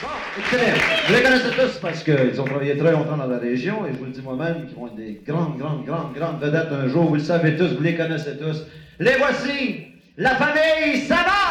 Bon, excellent. Vous les connaissez tous parce qu'ils ont travaillé très longtemps dans la région et je vous le dis moi-même, qu'ils vont être des grandes vedettes un jour. Vous le savez tous, vous les connaissez tous. Les voici, la famille Savard!